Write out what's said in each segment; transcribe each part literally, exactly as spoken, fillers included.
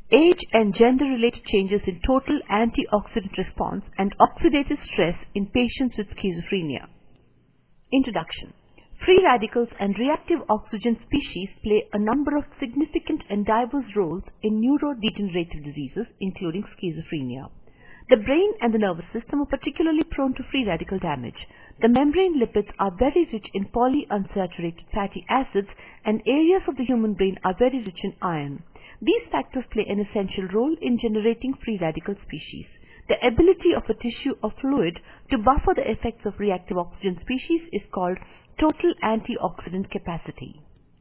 Age and gender-related changes in total antioxidant response and oxidative stress in patients with schizophrenia. Introduction. Free radicals and reactive oxygen species play a number of significant and diverse roles in neurodegenerative diseases, including schizophrenia. The brain and the nervous system are particularly prone to free radical damage. The membrane lipids are very rich in polyunsaturated fatty acids, and areas of the human brain are very rich in iron. These factors play an essential role in generating free radical species. The ability of a tissue or fluid to buffer the effects of reactive oxygen species is called total antioxidant capacity.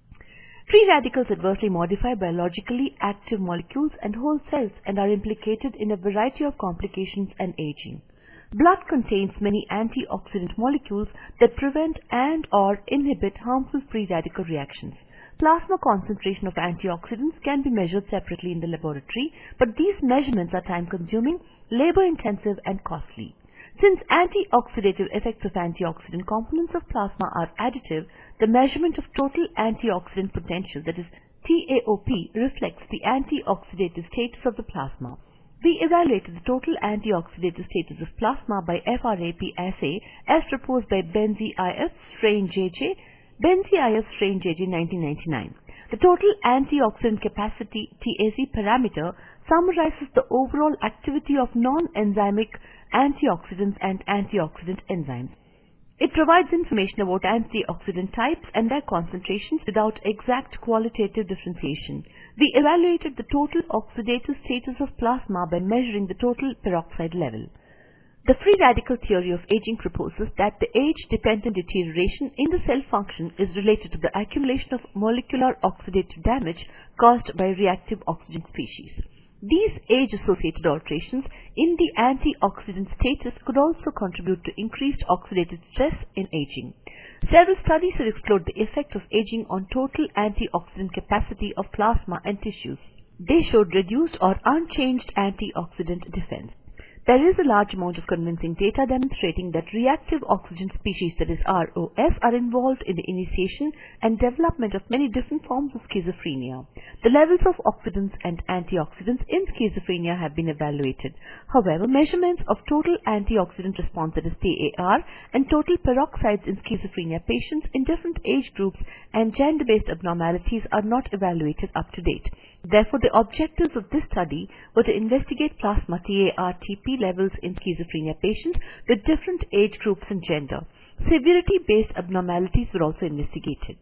Free radicals adversely modify biologically active molecules and whole cells and are implicated in a variety of complications and aging. Blood contains many antioxidant molecules that prevent and or inhibit harmful free radical reactions. Plasma concentration of antioxidants can be measured separately in the laboratory, but these measurements are time-consuming, labor-intensive, and costly. Since antioxidative effects of antioxidant components of plasma are additive, the measurement of total antioxidant potential, that is T A O P, reflects the antioxidative status of the plasma. We evaluated the total antioxidative status of plasma by F R A P assay as proposed by Benzi I F, strain J J, Benzi I F, strain J J nineteen ninety-nine. The total antioxidant capacity T A C parameter summarizes the overall activity of non-enzymic antioxidants and antioxidant enzymes. It provides information about antioxidant types and their concentrations without exact qualitative differentiation. We evaluated the total oxidative status of plasma by measuring the total peroxide level. The free radical theory of aging proposes that the age-dependent deterioration in the cell function is related to the accumulation of molecular oxidative damage caused by reactive oxygen species. These age-associated alterations in the antioxidant status could also contribute to increased oxidative stress in aging. Several studies have explored the effect of aging on total antioxidant capacity of plasma and tissues. They showed reduced or unchanged antioxidant defense. There is a large amount of convincing data demonstrating that reactive oxygen species, that is R O S, are involved in the initiation and development of many different forms of schizophrenia. The levels of oxidants and antioxidants in schizophrenia have been evaluated. However, measurements of total antioxidant response, that is T A R, and total peroxides in schizophrenia patients in different age groups and gender-based abnormalities are not evaluated up to date. Therefore, the objectives of this study were to investigate plasma T A R T P levels in schizophrenia patients with different age groups and gender. Severity-based abnormalities were also investigated.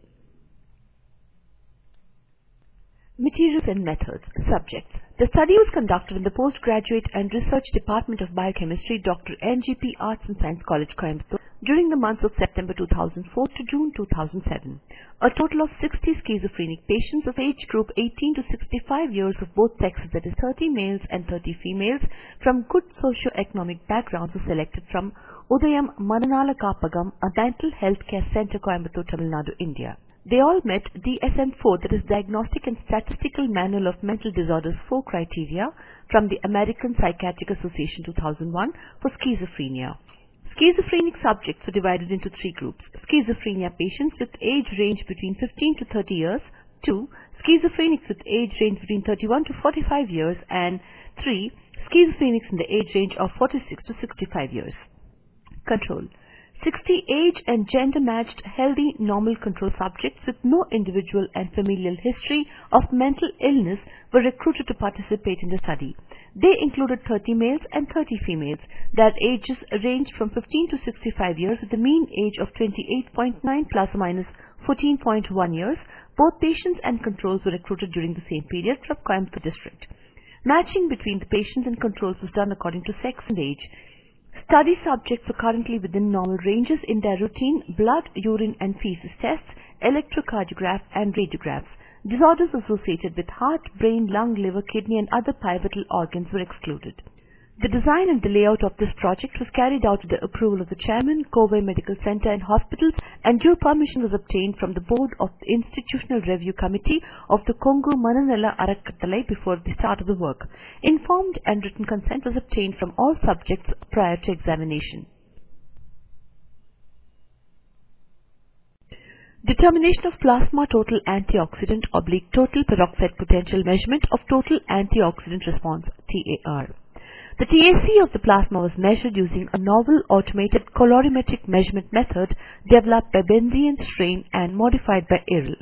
Materials and methods. Subjects. The study was conducted in the Postgraduate and Research Department of Biochemistry, Doctor N G P Arts and Science College, Coimbatore, during the months of September two thousand four to June two thousand seven. A total of sixty schizophrenic patients of age group eighteen to sixty-five years of both sexes, that is thirty males and thirty females, from good socio-economic backgrounds were selected from Udayam Mananala Kapagam, a mental health care center, Coimbatore, Tamil Nadu, India. They all met D S M four, that is Diagnostic and Statistical Manual of Mental Disorders four criteria from the American Psychiatric Association two thousand one for schizophrenia. Schizophrenic subjects were divided into three groups: schizophrenia patients with age range between fifteen to thirty years, two schizophrenics with age range between thirty-one to forty-five years, and three schizophrenics in the age range of forty-six to sixty-five years. Control. sixty age and gender-matched healthy normal control subjects with no individual and familial history of mental illness were recruited to participate in the study. They included thirty males and thirty females. Their ages ranged from fifteen to sixty-five years with a mean age of twenty-eight point nine plus or minus fourteen point one years. Both patients and controls were recruited during the same period from Coimbatore district. Matching between the patients and controls was done according to sex and age. Study subjects are currently within normal ranges in their routine blood, urine and feces tests, electrocardiograph and radiographs. Disorders associated with heart, brain, lung, liver, kidney and other pivotal organs were excluded. The design and the layout of this project was carried out with the approval of the chairman, Kovai Medical Center and Hospitals, and due permission was obtained from the board of the Institutional Review Committee of the Kongu Mananala Arakattalai before the start of the work. Informed and written consent was obtained from all subjects prior to examination. Determination of plasma total antioxidant oblique total peroxide potential measurement of total antioxidant response T A R. The T A C of the plasma was measured using a novel automated colorimetric measurement method developed by Benzian Strain and modified by Errol.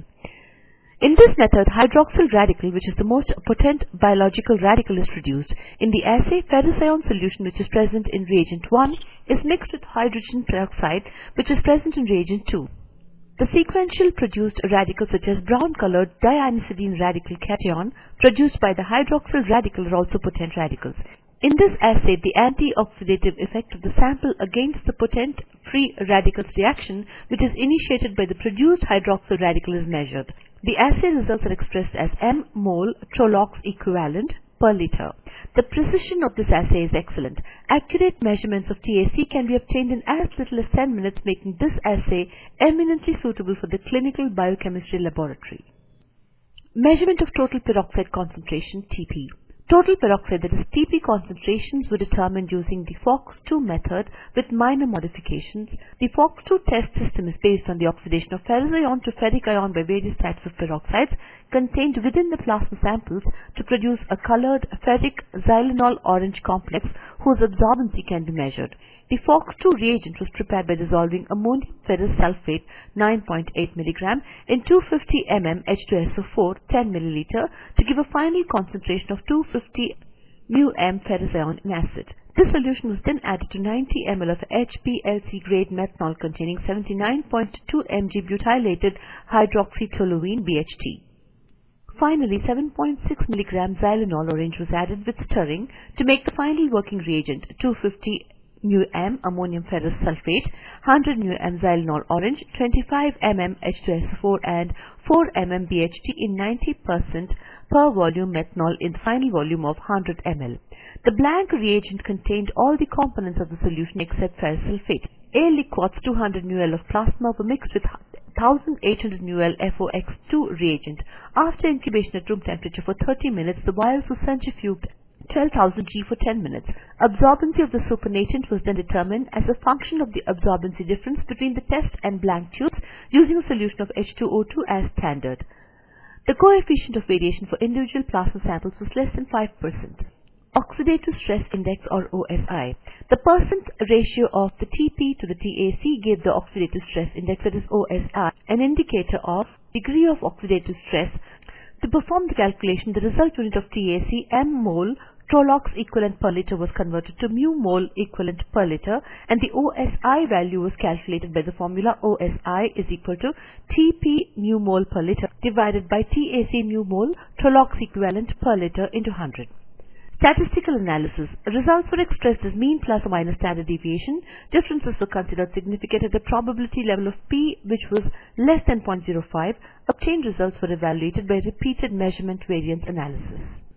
In this method, hydroxyl radical, which is the most potent biological radical, is produced. In the assay, ferrous ion solution, which is present in reagent one, is mixed with hydrogen peroxide, which is present in reagent two. The sequential produced radicals such as brown-colored dianisidine radical cation produced by the hydroxyl radical are also potent radicals. In this assay, the anti-oxidative effect of the sample against the potent free radicals reaction, which is initiated by the produced hydroxyl radical, is measured. The assay results are expressed as m-mole Trolox equivalent per liter. The precision of this assay is excellent. Accurate measurements of T A C can be obtained in as little as ten minutes, making this assay eminently suitable for the clinical biochemistry laboratory. Measurement of total peroxide concentration T P. Total peroxide, that is T P concentrations, were determined using the FOX two method with minor modifications. The FOX two test system is based on the oxidation of ferrous ion to ferric ion by various types of peroxides contained within the plasma samples to produce a colored ferric xylenol orange complex whose absorbency can be measured. The FOX two reagent was prepared by dissolving ammonium ferrous sulfate nine point eight milligram in two hundred fifty milligrams H two S O four ten milliliter to give a final concentration of two hundred fifty mu-m ferrous ion in acid. This solution was then added to ninety milliliters of H P L C grade methanol containing seventy-nine point two milligrams butylated hydroxytoluene B H T. Finally, seven point six milligrams xylenol orange was added with stirring to make the final working reagent two hundred fifty mu-m ammonium ferrous sulfate, one hundred mu-m xylenol orange, twenty-five milligrams H two S O four and four milligrams B H T in ninety percent per volume methanol in the final volume of one hundred milliliters. The blank reagent contained all the components of the solution except ferrous sulfate. A liquats two hundred milliliters of plasma were mixed with one thousand eight hundred milliliters F O X two reagent. After incubation at room temperature for thirty minutes, the vials were centrifuged twelve thousand G for ten minutes. Absorbency of the supernatant was then determined as a function of the absorbency difference between the test and blank tubes using a solution of H two O two as standard. The coefficient of variation for individual plasma samples was less than five percent. Oxidative stress index, or O S I. The percent ratio of the T P to the T A C gave the oxidative stress index, that is O S I, an indicator of degree of oxidative stress. To perform the calculation, the result unit of T A C, m-mole Trolox equivalent per liter, was converted to mu-mole equivalent per liter, and the O S I value was calculated by the formula O S I is equal to T P mu-mole per liter divided by T A C mu-mole Trolox equivalent per liter into one hundred. Statistical analysis. Results were expressed as mean plus or minus standard deviation. Differences were considered significant at the probability level of P, which was less than zero point zero five. Obtained results were evaluated by repeated measurement variance analysis.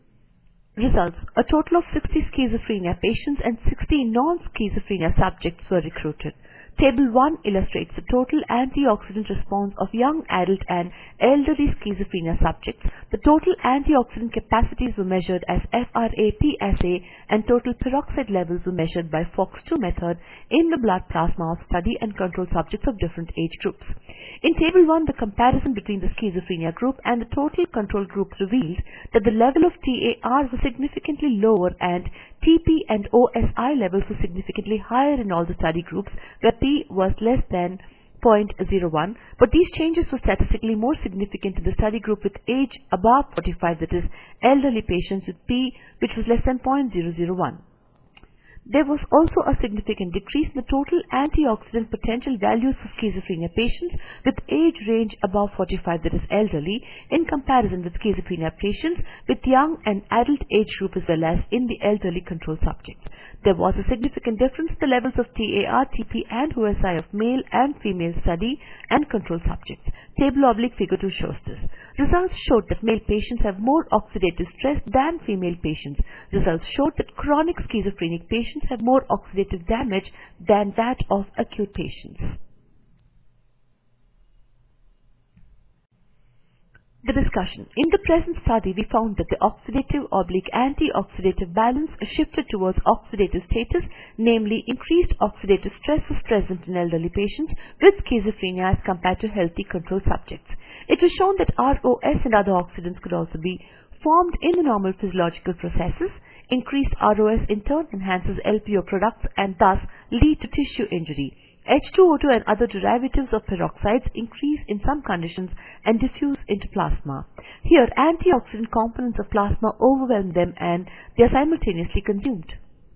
Results. A total of sixty schizophrenia patients and sixty non-schizophrenia subjects were recruited. Table one illustrates the total antioxidant response of young adult and elderly schizophrenia subjects. The total antioxidant capacities were measured as F R A P assay, and total peroxide levels were measured by FOX two method in the blood plasma of study and control subjects of different age groups. In Table one, the comparison between the schizophrenia group and the total control group revealed that the level of T A R was significantly lower and T P and O S I levels were significantly higher in all the study groups, where P was less than zero point zero one, but these changes were statistically more significant in the study group with age above forty-five, that is, elderly patients, with P which was less than zero point zero zero one. There was also a significant decrease in the total antioxidant potential values for schizophrenia patients with age range above forty-five, that is elderly, in comparison with schizophrenia patients with young and adult age group as well as in the elderly control subjects. There was a significant difference in the levels of T A R, T P and O S I of male and female study and control subjects. Table oblique figure two shows this. Results showed that male patients have more oxidative stress than female patients. Results showed that chronic schizophrenic patients have more oxidative damage than that of acute patients. The discussion. In the present study, we found that the oxidative oblique antioxidative balance shifted towards oxidative status, namely increased oxidative stress was present in elderly patients with schizophrenia as compared to healthy control subjects. It was shown that R O S and other oxidants could also be formed in the normal physiological processes. Increased R O S in turn enhances L P O products and thus lead to tissue injury. H two O two and other derivatives of peroxides increase in some conditions and diffuse into plasma. Here, antioxidant components of plasma overwhelm them and they are simultaneously consumed.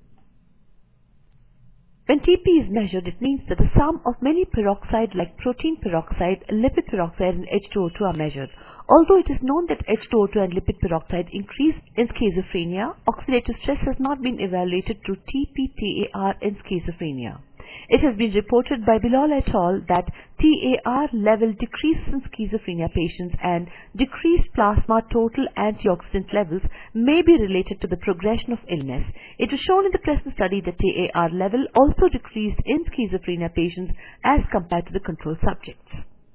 When T P is measured, it means that the sum of many peroxide like protein peroxide, lipid peroxide and H two O two are measured. Although it is known that H two O two and lipid peroxide increase in schizophrenia, oxidative stress has not been evaluated through T P T A R in schizophrenia. It has been reported by Bilal et al. That T A R level decreases in schizophrenia patients and decreased plasma total antioxidant levels may be related to the progression of illness. It was shown in the present study that T A R level also decreased in schizophrenia patients as compared to the control subjects.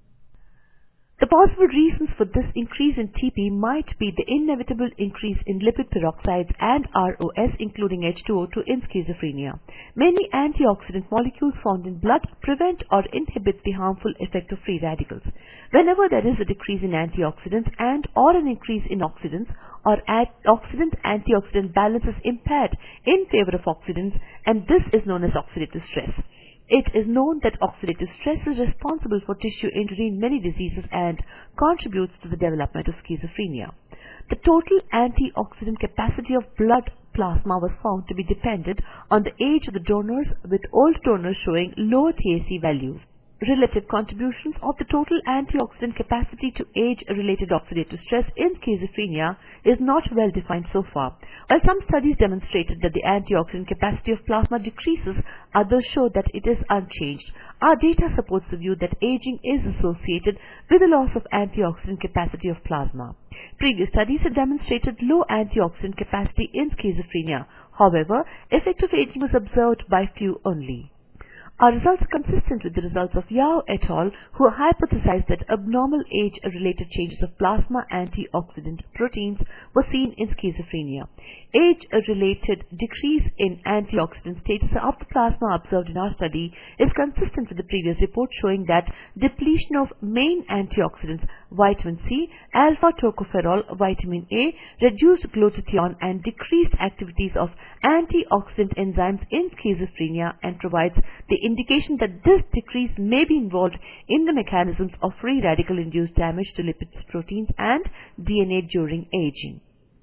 The possible reasons for this increase in T P might be the inevitable increase in lipid peroxides and R O S, including H two O two in schizophrenia. Many antioxidant molecules found in blood prevent or inhibit the harmful effect of free radicals. Whenever there is a decrease in antioxidants and or an increase in oxidants, or oxidant-antioxidant balance is impaired in favor of oxidants, and this is known as oxidative stress. It is known that oxidative stress is responsible for tissue injury in many diseases and contributes to the development of schizophrenia. The total antioxidant capacity of blood plasma was found to be dependent on the age of the donors, with old donors showing lower T A C values. Relative contributions of the total antioxidant capacity to age-related oxidative stress in schizophrenia is not well defined so far. While some studies demonstrated that the antioxidant capacity of plasma decreases, others show that it is unchanged. Our data supports the view that aging is associated with the loss of antioxidant capacity of plasma. Previous studies have demonstrated low antioxidant capacity in schizophrenia. However, effect of aging was observed by few only. Our results are consistent with the results of Yao et al., who hypothesized that abnormal age-related changes of plasma antioxidant proteins were seen in schizophrenia. Age-related decrease in antioxidant status of the plasma observed in our study is consistent with the previous report, showing that depletion of main antioxidants, vitamin C, alpha-tocopherol, vitamin A, reduced glutathione and decreased activities of antioxidant enzymes in schizophrenia, and provides the indication that this decrease may be involved in the mechanisms of free radical-induced damage to lipids, proteins, and D N A during aging.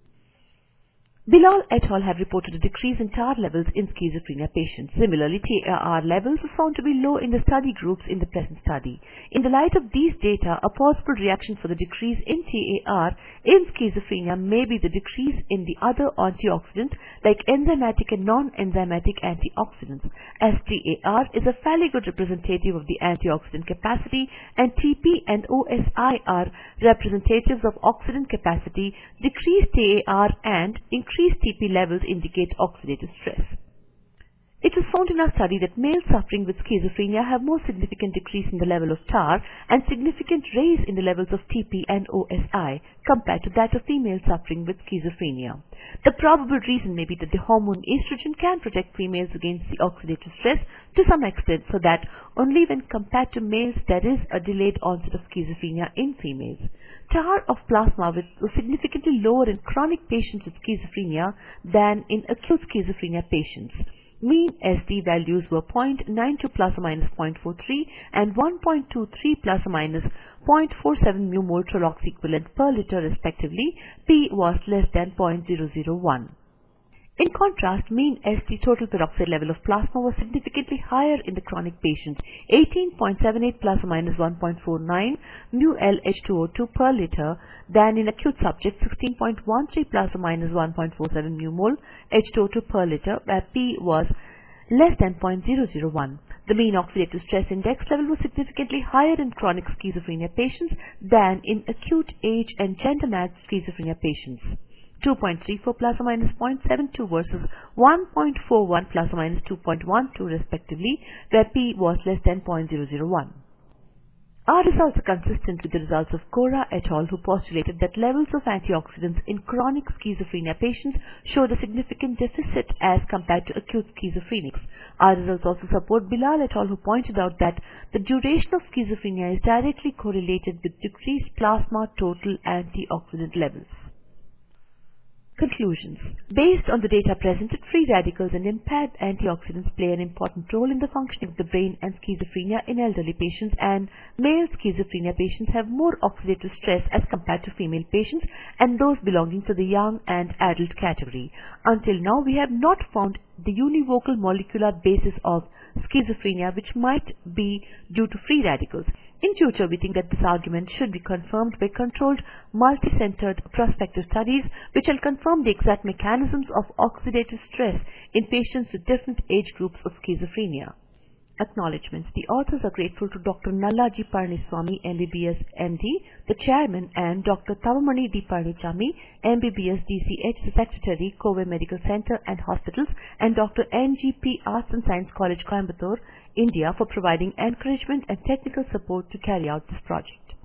Bilal et al. Have reported a decrease in T A R levels in schizophrenia patients. Similarly, T A R levels were found to be low in the study groups in the present study. In the light of these data, a possible reaction for the decrease in T A R in schizophrenia may be the decrease in the other antioxidants like enzymatic and non-enzymatic antioxidants, as T A R is a fairly good representative of the antioxidant capacity, and T P and O S I are representatives of oxidant capacity. Decreased T A R and increased T P levels indicate oxidative stress. It was found in our study that males suffering with schizophrenia have more significant decrease in the level of T A R and significant raise in the levels of T P and O S I compared to that of females suffering with schizophrenia. The probable reason may be that the hormone estrogen can protect females against the oxidative stress to some extent, so that only when compared to males there is a delayed onset of schizophrenia in females. T A R of plasma was significantly lower in chronic patients with schizophrenia than in acute schizophrenia patients. Mean S D values were zero point nine two plus or minus zero point four three and one point two three plus or minus zero point four seven mmol Trolox equivalent per liter respectively. P was less than zero point zero zero one. In contrast, mean S T total peroxide level of plasma was significantly higher in the chronic patients, eighteen point seven eight plus or minus one point four nine mu L H two O two per liter, than in acute subjects, sixteen point one three plus or minus one point four seven mmol H two O two per liter, where P was less than zero point zero zero one. The mean oxidative stress index level was significantly higher in chronic schizophrenia patients than in acute age and gender-matched schizophrenia patients. two point three four plus or minus zero point seven two versus one point four one plus or minus two point one two respectively, where P was less than zero point zero zero one. Our results are consistent with the results of Cora et al., who postulated that levels of antioxidants in chronic schizophrenia patients showed a significant deficit as compared to acute schizophrenics. Our results also support Bilal et al., who pointed out that the duration of schizophrenia is directly correlated with decreased plasma total antioxidant levels. Conclusions. Based on the data presented, free radicals and impaired antioxidants play an important role in the functioning of the brain and schizophrenia in elderly patients, and male schizophrenia patients have more oxidative stress as compared to female patients and those belonging to the young and adult category. Until now, we have not found the univocal molecular basis of schizophrenia, which might be due to free radicals. In future, we think that this argument should be confirmed by controlled, multi-centered prospective studies, which will confirm the exact mechanisms of oxidative stress in patients with different age groups of schizophrenia. Acknowledgements. The authors are grateful to Doctor Nallaji Parniswamy, M B B S, M D, the chairman, and Doctor Tavamani D. Parnichami, M B B S, D C H, the secretary, Kowe Medical Center and Hospitals, and Doctor N G P Arts and Science College, Coimbatore, India, for providing encouragement and technical support to carry out this project.